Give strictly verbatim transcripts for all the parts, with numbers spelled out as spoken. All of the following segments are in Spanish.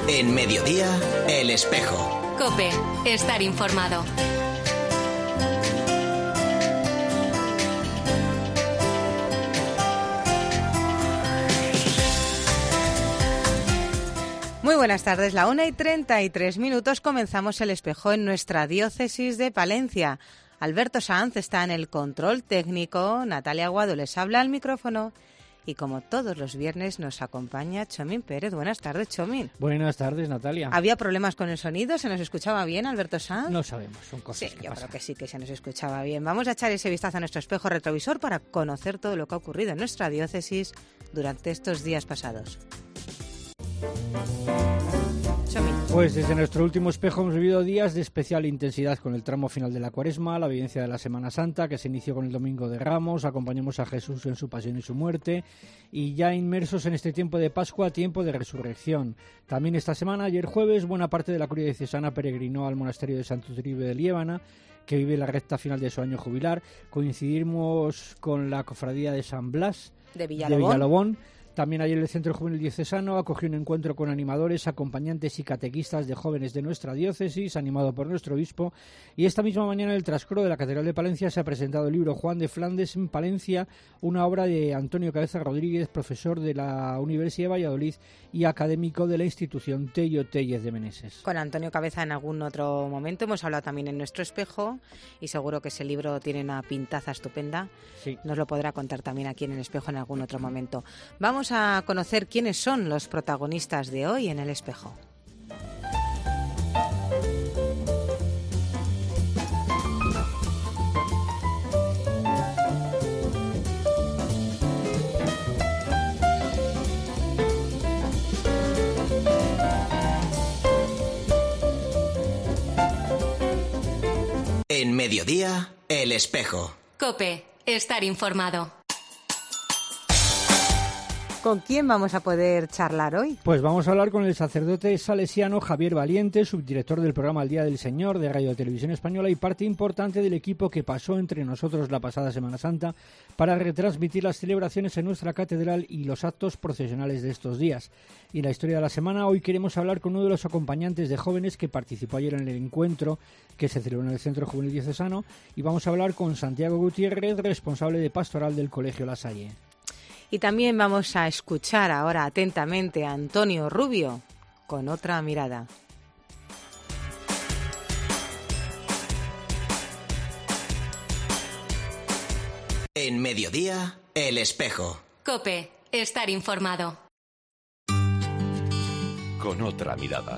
En Mediodía, El Espejo. COPE, estar informado. Muy buenas tardes, la una y treinta y tres minutos comenzamos El Espejo en nuestra diócesis de Palencia. Alberto Sanz está en el control técnico, Natalia Aguado les habla al micrófono y como todos los viernes nos acompaña Chomín Pérez. Buenas tardes, Chomín. Buenas tardes, Natalia. ¿Había problemas con el sonido? ¿Se nos escuchaba bien, Alberto Sanz? No sabemos, son cosas sí, que yo pasan. creo que sí que se nos escuchaba bien. Vamos a echar ese vistazo a nuestro espejo retrovisor para conocer todo lo que ha ocurrido en nuestra diócesis durante estos días pasados. Pues desde nuestro último espejo hemos vivido días de especial intensidad con el tramo final de la Cuaresma, la vivencia de la Semana Santa, que se inició con el Domingo de Ramos, acompañamos a Jesús en su pasión y su muerte, y ya inmersos en este tiempo de Pascua, tiempo de resurrección. También esta semana, ayer jueves, buena parte de la curia diocesana peregrinó al monasterio de Santo Toribio de Liébana, que vive la recta final de su año jubilar. Coincidimos con la cofradía de San Blas de Villalobón. De Villalobón. También ayer el Centro Juvenil Diocesano acogió un encuentro con animadores, acompañantes y catequistas de jóvenes de nuestra diócesis, animado por nuestro obispo. Y esta misma mañana en el trascoro de la Catedral de Palencia se ha presentado el libro Juan de Flandes en Palencia, una obra de Antonio Cabeza Rodríguez, profesor de la Universidad de Valladolid y académico de la institución Tello Téllez de Meneses. Con Antonio Cabeza en algún otro momento hemos hablado también en nuestro espejo y seguro que ese libro tiene una pintaza estupenda. Sí. Nos lo podrá contar también aquí en el espejo en algún otro momento. Vamos a conocer quiénes son los protagonistas de hoy en El Espejo. En Mediodía, El Espejo. COPE, estar informado. ¿Con quién vamos a poder charlar hoy? Pues vamos a hablar con el sacerdote salesiano Javier Valiente, subdirector del programa El Día del Señor de Radio Televisión Española y parte importante del equipo que pasó entre nosotros la pasada Semana Santa para retransmitir las celebraciones en nuestra catedral y los actos procesionales de estos días. Y en la historia de la semana, hoy queremos hablar con uno de los acompañantes de jóvenes que participó ayer en el encuentro que se celebró en el Centro Juvenil Diocesano y vamos a hablar con Santiago Gutiérrez, responsable de pastoral del Colegio La Salle. Y también vamos a escuchar ahora atentamente a Antonio Rubio con otra mirada. En Mediodía, El Espejo. COPE, estar informado. Con otra mirada.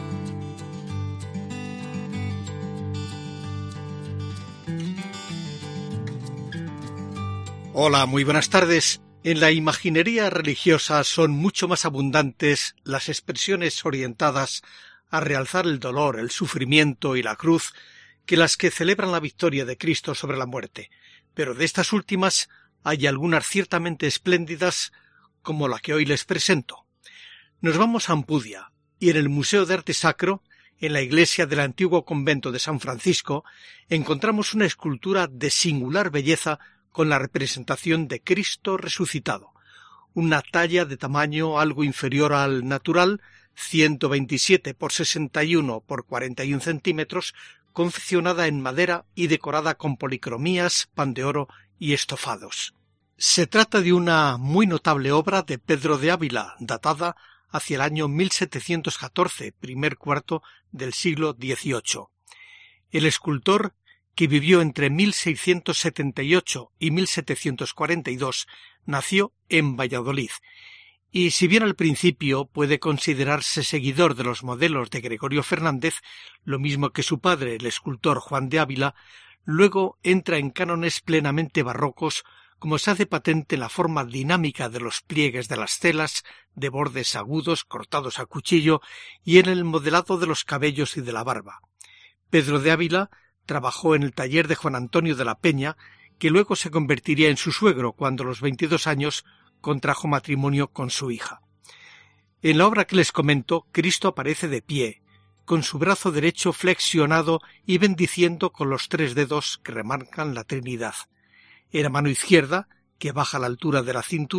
Hola, muy buenas tardes. En la imaginería religiosa son mucho más abundantes las expresiones orientadas a realzar el dolor, el sufrimiento y la cruz que las que celebran la victoria de Cristo sobre la muerte. Pero de estas últimas hay algunas ciertamente espléndidas como la que hoy les presento. Nos vamos a Ampudia y en el Museo de Arte Sacro, en la iglesia del antiguo convento de San Francisco, encontramos una escultura de singular belleza con la representación de Cristo resucitado, una talla de tamaño algo inferior al natural, ciento veintisiete por sesenta y uno por cuarenta y uno centímetros, confeccionada en madera y decorada con policromías, pan de oro y estofados. Se trata de una muy notable obra de Pedro de Ávila, datada hacia el año mil setecientos catorce, primer cuarto del siglo dieciocho. El escultor, que vivió entre mil seiscientos setenta y ocho y mil setecientos cuarenta y dos, nació en Valladolid, y si bien al principio puede considerarse seguidor de los modelos de Gregorio Fernández, lo mismo que su padre, el escultor Juan de Ávila, luego entra en cánones plenamente barrocos, como se hace patente en la forma dinámica de los pliegues de las telas, de bordes agudos cortados a cuchillo, y en el modelado de los cabellos y de la barba. Pedro de Ávila trabajó en el taller de Juan Antonio de la Peña, que luego se convertiría en su suegro cuando a los veintidós años contrajo matrimonio con su hija. En la obra que les comento, Cristo aparece de pie, con su brazo derecho flexionado y bendiciendo con los tres dedos que remarcan la Trinidad. En la mano izquierda, que baja a la altura de la cintura,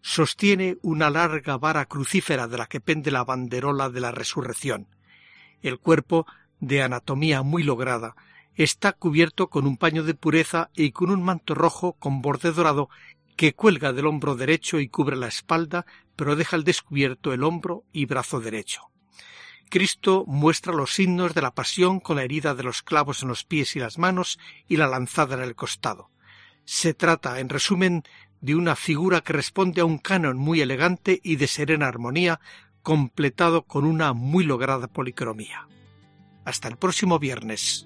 sostiene una larga vara crucífera de la que pende la banderola de la resurrección. El cuerpo, de anatomía muy lograda, está cubierto con un paño de pureza y con un manto rojo con borde dorado que cuelga del hombro derecho y cubre la espalda, pero deja al descubierto el hombro y brazo derecho. Cristo muestra los signos de la pasión con la herida de los clavos en los pies y las manos y la lanzada en el costado. Se trata, en resumen, de una figura que responde a un canon muy elegante y de serena armonía, completado con una muy lograda policromía. Hasta el próximo viernes.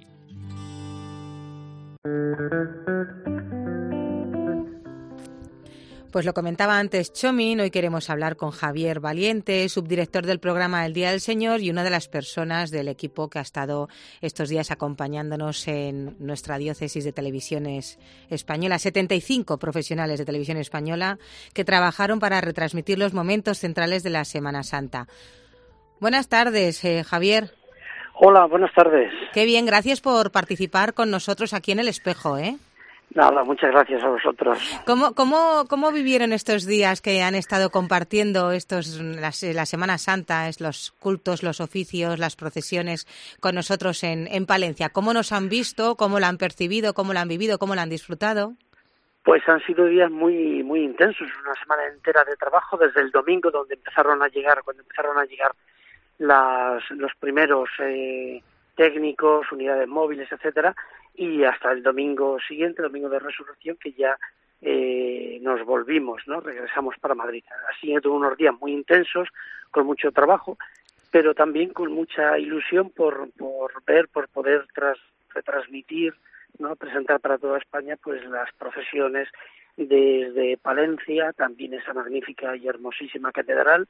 Pues lo comentaba antes Chomin, hoy queremos hablar con Javier Valiente, subdirector del programa El Día del Señor y una de las personas del equipo que ha estado estos días acompañándonos en nuestra diócesis de Televisiones Española. setenta y cinco profesionales de Televisión Española que trabajaron para retransmitir los momentos centrales de la Semana Santa. Buenas tardes, eh, Javier. Hola, buenas tardes. Qué bien, gracias por participar con nosotros aquí en El Espejo, ¿eh? Nada, muchas gracias a vosotros. ¿Cómo, cómo, cómo vivieron estos días que han estado compartiendo estos las, la Semana Santa, es, los cultos, los oficios, las procesiones con nosotros en, en Palencia? ¿Cómo nos han visto? ¿Cómo la han percibido? ¿Cómo la han vivido? ¿Cómo la han disfrutado? Pues han sido días muy muy intensos, una semana entera de trabajo desde el domingo, donde empezaron a llegar, cuando empezaron a llegar las, los primeros eh, técnicos, unidades móviles, etcétera, y hasta el domingo siguiente, domingo de Resurrección, que ya eh, nos volvimos, ¿no? Regresamos para Madrid. Así que tuve unos días muy intensos, con mucho trabajo, pero también con mucha ilusión por, por ver, por poder tras, retransmitir, ¿no? Presentar para toda España pues las procesiones desde Palencia, también esa magnífica y hermosísima catedral.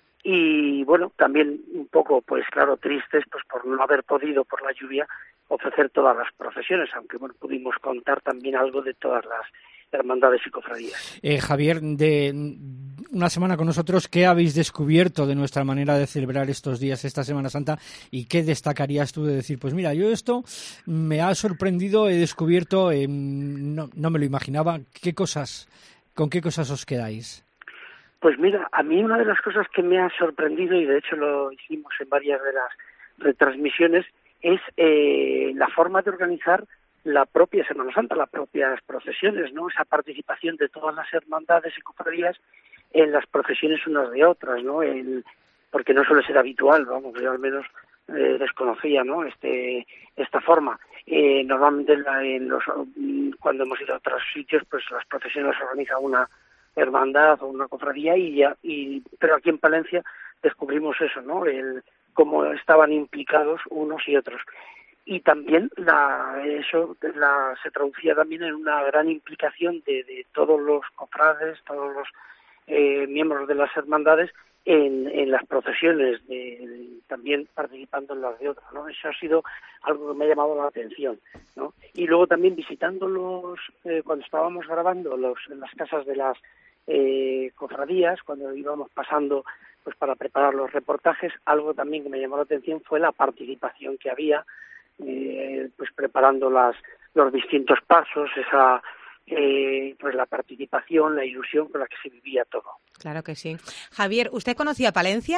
Y bueno, también un poco, pues claro, tristes pues por no haber podido, por la lluvia, ofrecer todas las procesiones, aunque bueno, pudimos contar también algo de todas las hermandades y cofradías. Eh, Javier, de una semana con nosotros, ¿qué habéis descubierto de nuestra manera de celebrar estos días, esta Semana Santa? ¿Y qué destacarías tú de decir, pues mira, yo esto me ha sorprendido, he descubierto, eh, no, no me lo imaginaba? ¿Qué cosas, con qué cosas os quedáis? Pues mira, a mí una de las cosas que me ha sorprendido, y de hecho lo hicimos en varias de las retransmisiones, es eh, la forma de organizar la propia Semana Santa, las propias procesiones, ¿no? Esa participación de todas las hermandades y cofradías en las procesiones unas de otras, ¿no? El, porque no suele ser habitual, vamos, yo al menos eh, desconocía, ¿no? Este, esta forma. Eh, normalmente en la, en los, cuando hemos ido a otros sitios, pues las procesiones las organiza una hermandad o una cofradía y ya, y pero aquí en Palencia descubrimos eso, ¿no? El cómo estaban implicados unos y otros. Y también la, eso la, se traducía también en una gran implicación de, de todos los cofrades, todos los eh, miembros de las hermandades en, en las procesiones, de, de, también participando en las de otras, ¿no? Eso ha sido algo que me ha llamado la atención, ¿no? Y luego también visitando los, eh, cuando estábamos grabando los, en las casas de las eh, cofradías, cuando íbamos pasando pues para preparar los reportajes, algo también que me llamó la atención fue la participación que había, eh, pues preparando las los distintos pasos, esa eh, pues la participación, la ilusión con la que se vivía todo. Claro que sí. Javier, ¿usted conocía Palencia?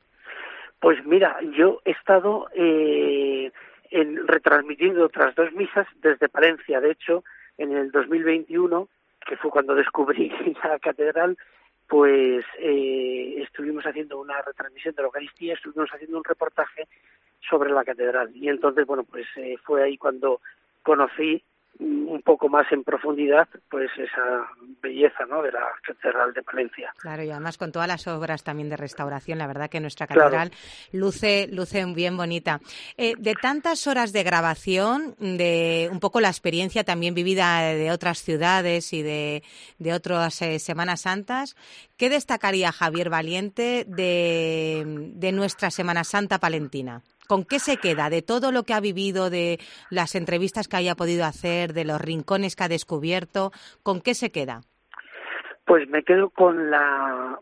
Pues mira, yo he estado eh, en, retransmitiendo otras dos misas desde Palencia. De hecho, en el dos mil veintiuno, que fue cuando descubrí la catedral, pues eh, estuvimos haciendo una retransmisión de la Eucaristía, estuvimos haciendo un reportaje sobre la catedral. Y entonces, bueno, pues eh, fue ahí cuando conocí un poco más en profundidad pues esa belleza, ¿no?, de la catedral de Palencia. Claro, y además con todas las obras también de restauración, la verdad que nuestra catedral claro. luce luce bien bonita. Eh, de tantas horas de grabación, de un poco la experiencia también vivida de otras ciudades y de, de otras eh, Semanas Santas, ¿qué destacaría Javier Valiente de, de nuestra Semana Santa palentina? ¿Con qué se queda de todo lo que ha vivido, de las entrevistas que haya podido hacer, de los rincones que ha descubierto? ¿Con qué se queda? Pues me quedo con la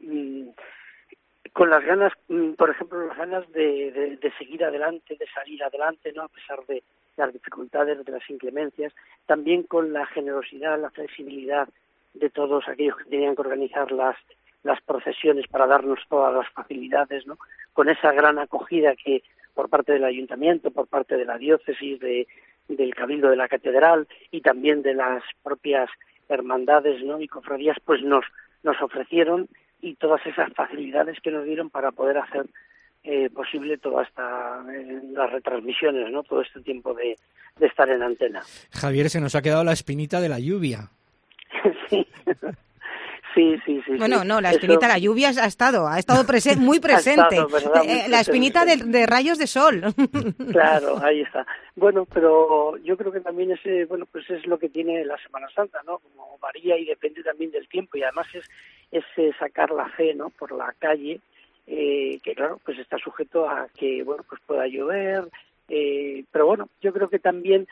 con las ganas, por ejemplo, las ganas de, de, de seguir adelante, de salir adelante, ¿no?, a pesar de las dificultades, de las inclemencias. También con la generosidad, la flexibilidad de todos aquellos que tenían que organizar las las procesiones para darnos todas las facilidades, ¿no? Con esa gran acogida que por parte del ayuntamiento, por parte de la diócesis, de, del cabildo de la catedral y también de las propias hermandades, ¿no? y cofradías, pues nos nos ofrecieron, y todas esas facilidades que nos dieron para poder hacer eh, posible toda esta eh, las retransmisiones, ¿no? Todo este tiempo de, de estar en antena. Javier, se nos ha quedado la espinita de la lluvia. Sí. Sí, sí, sí. Bueno, sí. no, la espinita, Eso... la lluvia ha estado, ha estado presen- muy presente. Estado, ¿verdad? Muy eh, la espinita de, de rayos de sol. Claro, ahí está. Bueno, pero yo creo que también ese, bueno, pues es lo que tiene la Semana Santa, ¿no? Como varía y depende también del tiempo, y además es, es sacar la fe, ¿no? Por la calle, eh, que claro, pues está sujeto a que, bueno, pues pueda llover, eh, pero bueno, yo creo que también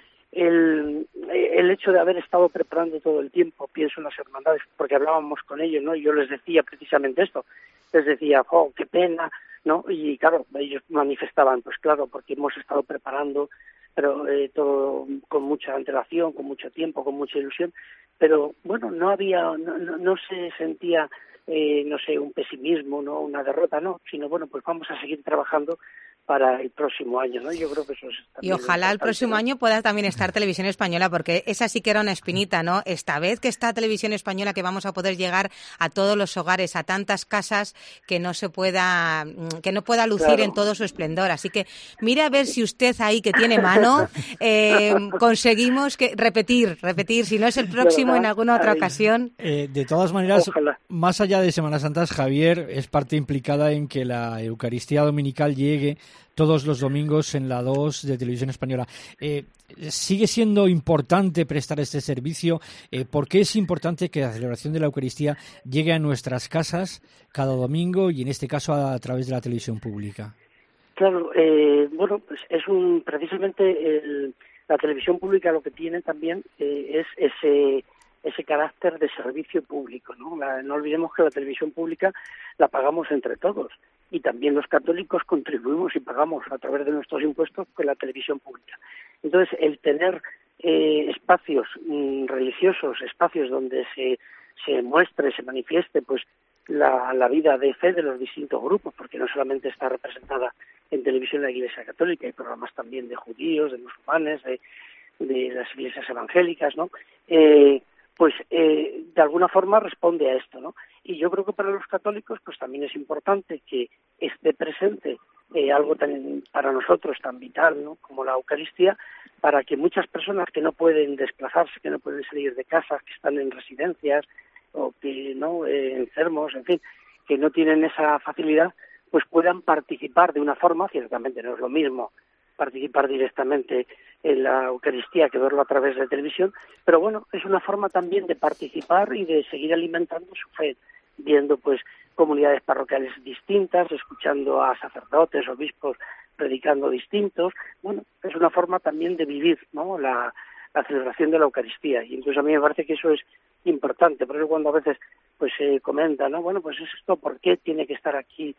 El, el hecho de haber estado preparando todo el tiempo, pienso en las hermandades, porque hablábamos con ellos, ¿no? Y yo les decía precisamente esto, les decía, oh, qué pena, ¿no? Y claro, ellos manifestaban, pues claro, porque hemos estado preparando, pero eh, todo con mucha antelación, con mucho tiempo, con mucha ilusión, pero bueno, no había, no, no, no se sentía, eh, no sé, un pesimismo, no, una derrota, no, sino bueno, pues vamos a seguir trabajando para el próximo año, ¿no? Yo creo que eso es Y ojalá el próximo ¿no? año pueda también estar Televisión Española, porque esa sí que era una espinita, ¿no? Esta vez que está Televisión Española, que vamos a poder llegar a todos los hogares, a tantas casas, que no se pueda, que no pueda lucir claro. en todo su esplendor. Así que mire a ver si usted ahí que tiene mano eh, conseguimos que repetir, repetir, si no es el próximo en alguna otra Ahí. ocasión. Eh, de todas maneras, Ojalá. Más allá de Semana Santa, Javier es parte implicada en que la Eucaristía Dominical llegue todos los domingos en la dos de Televisión Española. Eh, ¿Sigue siendo importante prestar este servicio? Eh, ¿Por qué es importante que la celebración de la Eucaristía llegue a nuestras casas cada domingo y en este caso a, a través de la televisión pública? Claro, eh, bueno, pues es un precisamente el, la televisión pública lo que tiene también eh, es ese ese carácter de servicio público, ¿no? La, no olvidemos que la televisión pública la pagamos entre todos, y también los católicos contribuimos y pagamos a través de nuestros impuestos con la televisión pública. Entonces, el tener eh, espacios mm, religiosos, espacios donde se se muestre, se manifieste, pues la, la vida de fe de los distintos grupos, porque no solamente está representada en televisión la Iglesia Católica, hay programas también de judíos, de musulmanes, de, de las iglesias evangélicas, ¿no? Eh, pues eh, de alguna forma responde a esto, ¿no? Y yo creo que para los católicos pues también es importante que esté presente eh, algo tan para nosotros tan vital, ¿no? Como la Eucaristía, para que muchas personas que no pueden desplazarse, que no pueden salir de casa, que están en residencias o que no eh, enfermos, en fin, que no tienen esa facilidad, pues puedan participar de una forma, ciertamente no es lo mismo participar directamente en la Eucaristía que verlo a través de televisión, pero bueno, es una forma también de participar y de seguir alimentando su fe, viendo pues comunidades parroquiales distintas, escuchando a sacerdotes, obispos predicando distintos. Bueno, es una forma también de vivir, ¿no? la, la celebración de la Eucaristía, y incluso a mí me parece que eso es importante. Por eso cuando a veces pues se comenta, ¿no? Bueno, pues esto, ¿por qué tiene que estar aquí?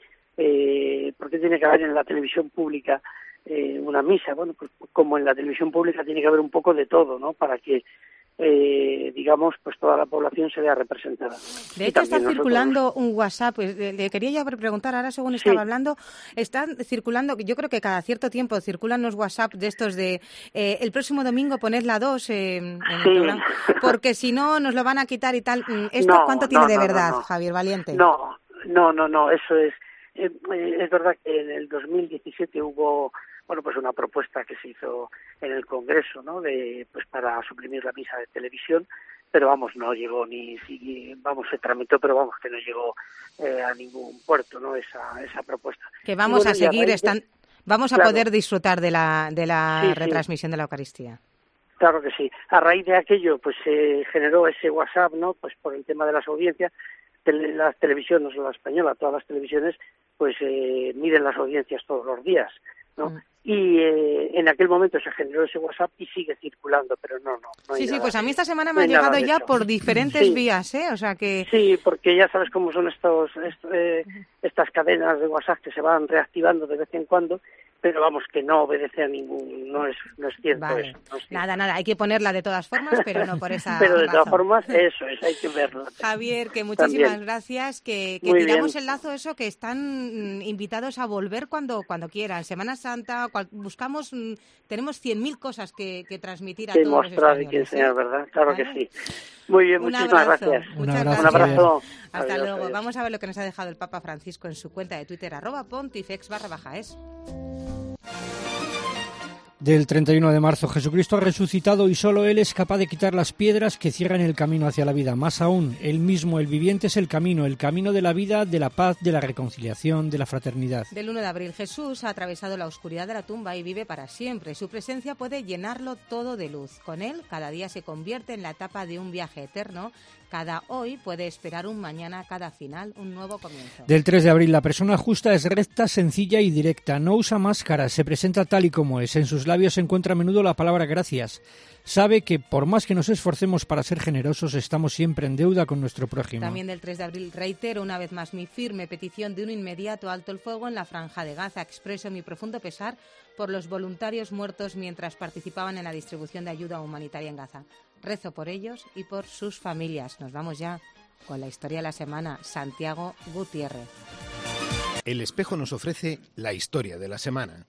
Eh, ¿Por qué tiene que haber en la televisión pública eh, una misa? Bueno, pues como en la televisión pública tiene que haber un poco de todo, ¿no? Para que Eh, digamos, pues toda la población se vea representada. De hecho, está circulando nosotros... un WhatsApp, pues, le, le quería ya preguntar, ahora según estaba sí. hablando, están circulando, yo creo que cada cierto tiempo circulan los WhatsApp de estos de, eh, el próximo domingo poned la dos eh, en sí. el programa, porque si no nos lo van a quitar y tal. ¿Esto no, cuánto tiene no, de no, verdad, no, no. Javier Valiente? No, no, no, no, eso es, eh, es verdad que en el dos mil diecisiete hubo bueno, pues una propuesta que se hizo en el Congreso, ¿no? De, pues para suprimir la misa de televisión, pero vamos, no llegó ni, si, vamos, se tramitó, pero vamos, que no llegó eh, a ningún puerto, ¿no? Esa, esa propuesta. Que vamos bueno, a seguir, a están, de... vamos a claro. poder disfrutar de la, de la sí, retransmisión sí. de la Eucaristía. Claro que sí. A raíz de aquello, pues se eh, generó ese WhatsApp, ¿no? Pues por el tema de las audiencias, tele, las televisiones, no solo la española, todas las televisiones, pues eh, miden las audiencias todos los días, ¿no? Mm. Y eh, en aquel momento se generó ese WhatsApp y sigue circulando, pero no, no. no sí, sí, pues a mí esta semana no me ha llegado ya eso. por diferentes sí. vías, ¿eh? O sea que... Sí, porque ya sabes cómo son estos, estos eh, estas cadenas de WhatsApp que se van reactivando de vez en cuando, pero vamos, que no obedece a ningún, no es, no es cierto vale. eso. No es cierto. Nada, nada, hay que ponerla de todas formas, pero no por esa Pero de razón. todas formas, eso es, hay que verlo. Javier, que muchísimas También. gracias, que, que Muy tiramos bien. el lazo eso, que están mm, invitados a volver cuando cuando quieran. Semana Santa, cual, buscamos, mm, tenemos cien mil cosas que, que transmitir a Que todos los mostrar y españoles. que enseñar, ¿eh? ¿verdad? Claro ¿Vale? que sí. Muy bien, Un muchísimas abrazo, gracias. muchas Un abrazo, Un gracias. abrazo. Hasta Adiós, luego. adiós. Vamos a ver lo que nos ha dejado el Papa Francisco en su cuenta de Twitter, arroba pontifex barra baja es. Del treinta y uno de marzo, Jesucristo ha resucitado y solo Él es capaz de quitar las piedras que cierran el camino hacia la vida. Más aún, Él mismo, el viviente, es el camino, el camino de la vida, de la paz, de la reconciliación, de la fraternidad. Del uno de abril, Jesús ha atravesado la oscuridad de la tumba y vive para siempre. Su presencia puede llenarlo todo de luz. Con Él, cada día se convierte en la etapa de un viaje eterno. Cada hoy puede esperar un mañana, cada final, un nuevo comienzo. Del tres de abril, la persona justa es recta, sencilla y directa. No usa máscaras, se presenta tal y como es. En sus labios se encuentra a menudo la palabra gracias. Sabe que por más que nos esforcemos para ser generosos, estamos siempre en deuda con nuestro prójimo. También del tres de abril, reitero una vez más mi firme petición de un inmediato alto el fuego en la Franja de Gaza. Expreso mi profundo pesar por los voluntarios muertos mientras participaban en la distribución de ayuda humanitaria en Gaza. Rezo por ellos y por sus familias. Nos vamos ya con la historia de la semana. Santiago Gutiérrez. El Espejo nos ofrece la historia de la semana.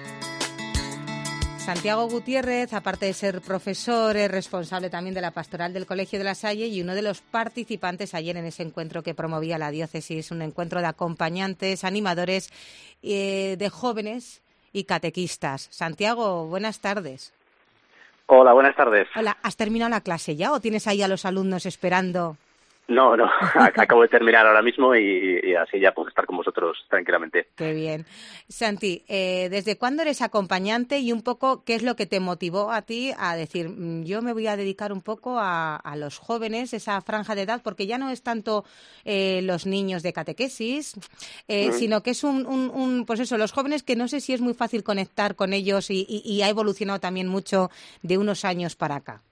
Santiago Gutiérrez, aparte de ser profesor, es responsable también de la pastoral del Colegio de la Salle y uno de los participantes ayer en ese encuentro que promovía la diócesis, un encuentro de acompañantes, animadores, eh, de jóvenes y catequistas. Santiago, buenas tardes. Hola, buenas tardes. Hola, ¿has terminado la clase ya o tienes ahí a los alumnos esperando? No, no, acabo de terminar ahora mismo y, y así ya puedo estar con vosotros tranquilamente. Qué bien. Santi, eh, ¿desde cuándo eres acompañante y un poco qué es lo que te motivó a ti a decir, mm, yo me voy a dedicar un poco a, a los jóvenes, esa franja de edad, porque ya no es tanto eh, los niños de catequesis, eh, mm. sino que es un, un, un, pues eso, los jóvenes que no sé si es muy fácil conectar con ellos y, y, y ha evolucionado también mucho de unos años para acá?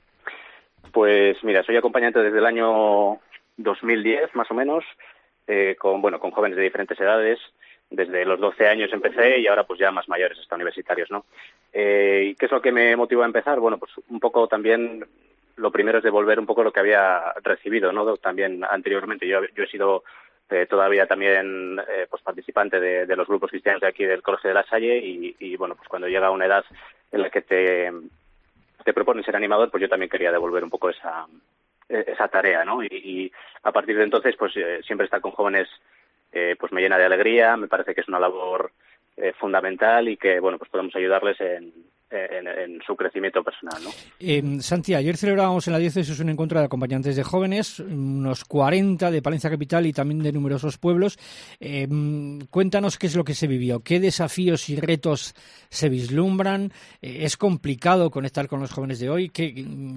Pues mira, soy acompañante desde el año dos mil diez, más o menos, eh, con bueno con jóvenes de diferentes edades. Desde los doce años empecé y ahora pues ya más mayores, hasta universitarios, ¿no? Eh, ¿Y qué es lo que me motivó a empezar? Bueno, pues un poco también, lo primero es devolver un poco lo que había recibido, ¿no? También anteriormente, yo, yo he sido eh, todavía también eh, pues participante de, de los grupos cristianos de aquí del Colegio de la Salle y, y bueno, pues cuando llega una edad en la que te... te proponen ser animador, pues yo también quería devolver un poco esa esa tarea, ¿no? Y, y a partir de entonces, pues eh, siempre estar con jóvenes, eh, pues me llena de alegría, me parece que es una labor eh, fundamental y que, bueno, pues podemos ayudarles en, en, en su crecimiento personal, ¿no? Eh, Santi, ayer celebrábamos en la diócesis un encuentro de acompañantes de jóvenes, unos cuarenta de Palencia Capital y también de numerosos pueblos. Eh, cuéntanos qué es lo que se vivió, qué desafíos y retos se vislumbran. Eh, ¿Es complicado conectar con los jóvenes de hoy? ¿Qué,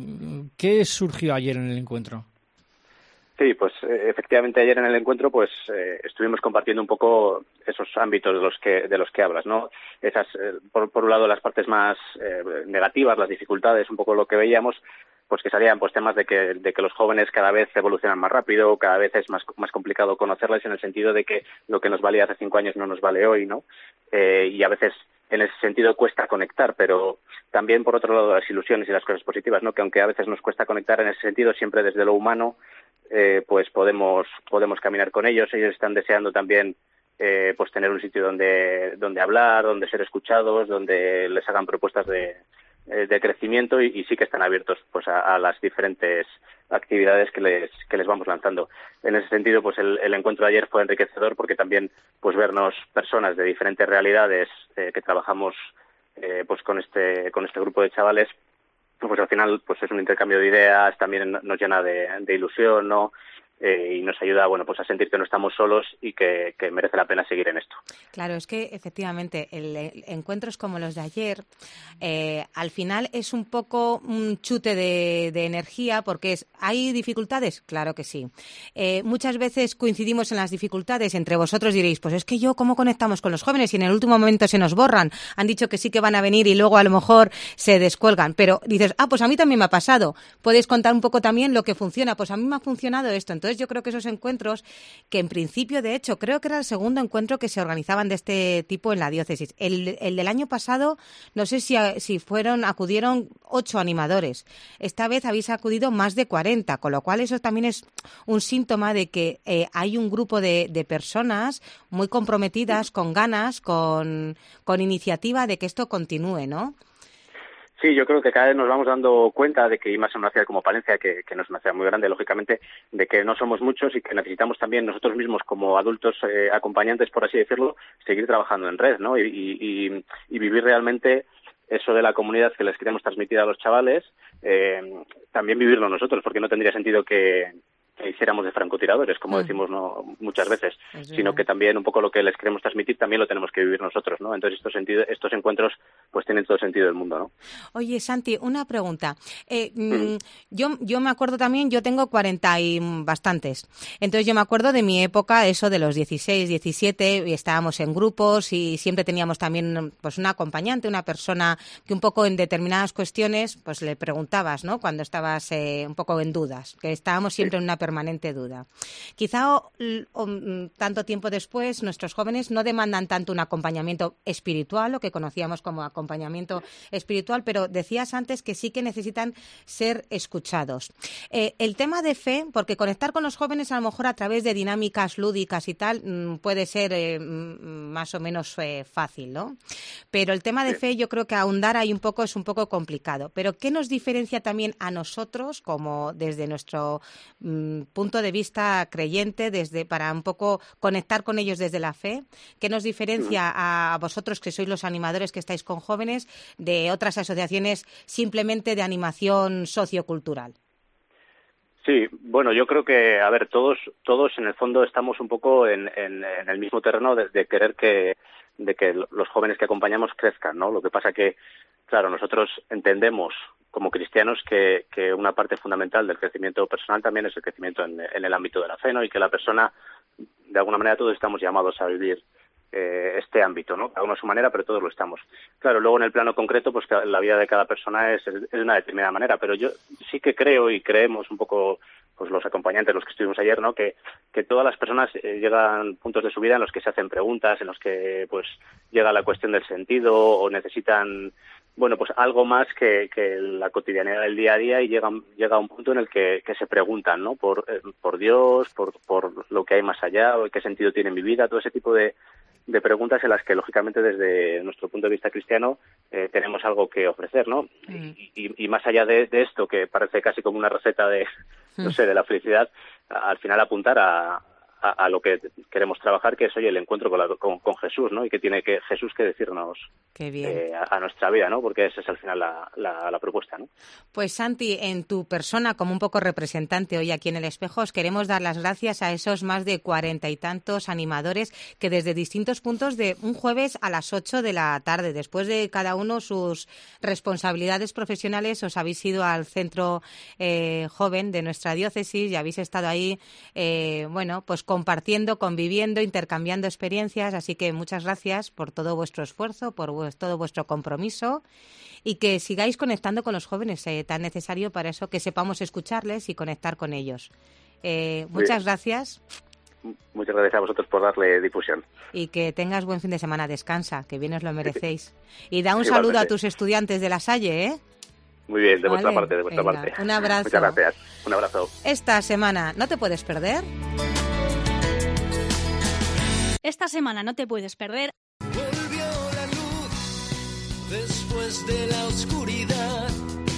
qué surgió ayer en el encuentro? Sí, pues eh, efectivamente ayer en el encuentro pues eh, estuvimos compartiendo un poco esos ámbitos de los que de los que hablas, ¿no? Esas eh, por, por un lado las partes más eh, negativas, las dificultades, un poco lo que veíamos, pues que salían pues temas de que de que los jóvenes cada vez evolucionan más rápido, cada vez es más más complicado conocerles en el sentido de que lo que nos valía hace cinco años no nos vale hoy, ¿no? Eh, y a veces en ese sentido cuesta conectar, pero también por otro lado las ilusiones y las cosas positivas, ¿no? Que aunque a veces nos cuesta conectar en ese sentido, siempre desde lo humano, eh, pues podemos podemos caminar con ellos. Ellos están deseando también eh, pues tener un sitio donde donde hablar, donde ser escuchados, donde les hagan propuestas de de crecimiento y, y sí que están abiertos pues a, a las diferentes actividades que les que les vamos lanzando. En ese sentido, pues el, el encuentro de ayer fue enriquecedor porque también pues vernos personas de diferentes realidades eh, que trabajamos eh, pues con este con este grupo de chavales, pues al final pues es un intercambio de ideas, también nos llena de, de ilusión, ¿no? Eh, y nos ayuda, bueno, pues a sentir que no estamos solos y que, que merece la pena seguir en esto. Claro, es que efectivamente el, el, encuentros como los de ayer, eh, al final es un poco un chute de, de energía porque es, ¿hay dificultades? Claro que sí. Eh, muchas veces coincidimos en las dificultades, entre vosotros diréis, pues es que yo, ¿cómo conectamos con los jóvenes? Y en el último momento se nos borran, han dicho que sí que van a venir y luego a lo mejor se descuelgan, pero dices, ah, pues a mí también me ha pasado. Puedes contar un poco también lo que funciona, pues a mí me ha funcionado esto. Entonces yo creo que esos encuentros, que en principio, de hecho, creo que era el segundo encuentro que se organizaban de este tipo en la diócesis. El, el del año pasado, no sé si, si fueron, acudieron ocho animadores. Esta vez habéis acudido más de cuarenta, con lo cual eso también es un síntoma de que eh, hay un grupo de, de personas muy comprometidas, con ganas, con, con iniciativa de que esto continúe, ¿no? Sí, yo creo que cada vez nos vamos dando cuenta de que, y más en una ciudad como Palencia, que, que no es una ciudad muy grande, lógicamente, de que no somos muchos y que necesitamos también nosotros mismos, como adultos eh, acompañantes, por así decirlo, seguir trabajando en red, ¿no? Y, y, y vivir realmente eso de la comunidad que les queremos transmitir a los chavales, eh, también vivirlo nosotros, porque no tendría sentido que... que hiciéramos de francotiradores, como decimos no muchas veces, sino que también un poco lo que les queremos transmitir también lo tenemos que vivir nosotros, ¿no? Entonces estos sentido, estos encuentros pues tienen todo el sentido del mundo, ¿no? Oye, Santi, una pregunta. Eh, mm. yo, yo me acuerdo también, yo tengo cuarenta y bastantes, entonces yo me acuerdo de mi época, eso de los dieciséis, diecisiete, y estábamos en grupos y siempre teníamos también pues un acompañante, una persona que un poco en determinadas cuestiones pues le preguntabas, ¿no? Cuando estabas eh, un poco en dudas, que estábamos siempre sí. en una permanente duda. Quizá o, o, tanto tiempo después nuestros jóvenes no demandan tanto un acompañamiento espiritual, lo que conocíamos como acompañamiento espiritual, pero decías antes que sí que necesitan ser escuchados. Eh, el tema de fe, porque conectar con los jóvenes a lo mejor a través de dinámicas lúdicas y tal puede ser eh, más o menos eh, fácil, ¿no? Pero el tema de fe yo creo que ahondar ahí un poco es un poco complicado. Pero ¿qué nos diferencia también a nosotros, como desde nuestro mmm, punto de vista creyente, desde para un poco conectar con ellos desde la fe? ¿Qué nos diferencia a vosotros, que sois los animadores que estáis con jóvenes, de otras asociaciones simplemente de animación sociocultural? Sí, bueno, yo creo que, a ver, todos todos en el fondo estamos un poco en, en, en el mismo terreno de, de querer que de que los jóvenes que acompañamos crezcan, ¿no? Lo que pasa que, claro, nosotros entendemos como cristianos que, que una parte fundamental del crecimiento personal también es el crecimiento en, en el ámbito de la fe, ¿no? Y que la persona, de alguna manera, todos estamos llamados a vivir eh, este ámbito, ¿no? Cada uno a su manera, pero todos lo estamos. Claro, luego en el plano concreto, pues la vida de cada persona es, es de una determinada manera, pero yo sí que creo y creemos un poco, pues los acompañantes, los que estuvimos ayer, ¿no? Que, que todas las personas eh, llegan puntos de su vida en los que se hacen preguntas, en los que, pues, llega la cuestión del sentido o necesitan, bueno, pues algo más que, que la cotidianidad del día a día, y llegan, llega a un punto en el que, que se preguntan, ¿no? Por, eh, por Dios, por, por lo que hay más allá, o qué sentido tiene mi vida, todo ese tipo de, de preguntas en las que, lógicamente, desde nuestro punto de vista cristiano, eh, tenemos algo que ofrecer, ¿no? Mm. Y, y, y más allá de, de esto, que parece casi como una receta de, no sé, de la felicidad, al final apuntar a, a, a lo que queremos trabajar, que es, oye, el encuentro con, la, con, con Jesús, ¿no? Y que tiene que Jesús que decirnos Qué bien. Eh, a, a nuestra vida, ¿no? Porque esa es al final la, la, la propuesta, ¿no? Pues, Santi, en tu persona, como un poco representante hoy aquí en El Espejo, os queremos dar las gracias a esos más de cuarenta y tantos animadores que desde distintos puntos de un jueves a las ocho de la tarde, después de cada uno sus responsabilidades profesionales, os habéis ido al centro eh, joven de nuestra diócesis y habéis estado ahí, eh, bueno, pues compartiendo, conviviendo, intercambiando experiencias. Así que muchas gracias por todo vuestro esfuerzo, por todo vuestro compromiso, y que sigáis conectando con los jóvenes, eh, tan necesario para eso, que sepamos escucharles y conectar con ellos. Eh, muchas gracias. Muchas gracias a vosotros por darle difusión. Y que tengas buen fin de semana. Descansa, que bien os lo merecéis. Y da un saludo a tus estudiantes de La Salle, ¿eh? Muy bien, de vale. vuestra parte, de vuestra Venga, parte. Un abrazo. Muchas gracias. Un abrazo. Esta semana no te puedes perder. Esta semana no te puedes perder. Volvió la luz después de la oscuridad.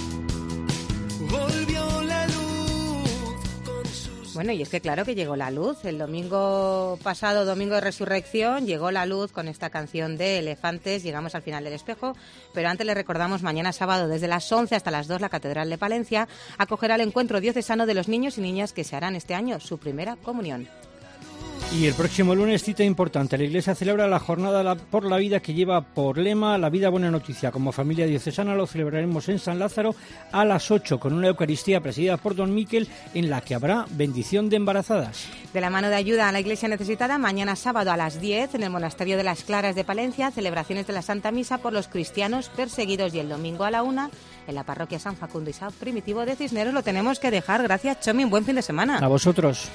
Volvió la luz con sus... Bueno, y es que claro que llegó la luz. El domingo pasado, domingo de Resurrección, llegó la luz con esta canción de Elefantes. Llegamos al final del Espejo, pero antes les recordamos, mañana sábado desde las once hasta las dos, la Catedral de Palencia acogerá el encuentro diocesano de los niños y niñas que se harán este año su primera comunión. Y el próximo lunes, cita importante, la Iglesia celebra la Jornada por la Vida, que lleva por lema La Vida Buena Noticia. Como familia diocesana lo celebraremos en San Lázaro a las ocho, con una Eucaristía presidida por don Miquel, en la que habrá bendición de embarazadas. De la mano de ayuda a la Iglesia necesitada, mañana sábado a las diez, en el Monasterio de las Claras de Palencia, celebraciones de la Santa Misa por los cristianos perseguidos, y el domingo a la una, en la parroquia San Facundo y San Primitivo de Cisneros. Lo tenemos que dejar. Gracias, Chomi. Un buen fin de semana. A vosotros.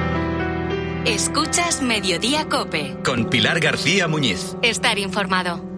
Escuchas Mediodía COPE. Con Pilar García Muñiz. Estar informado.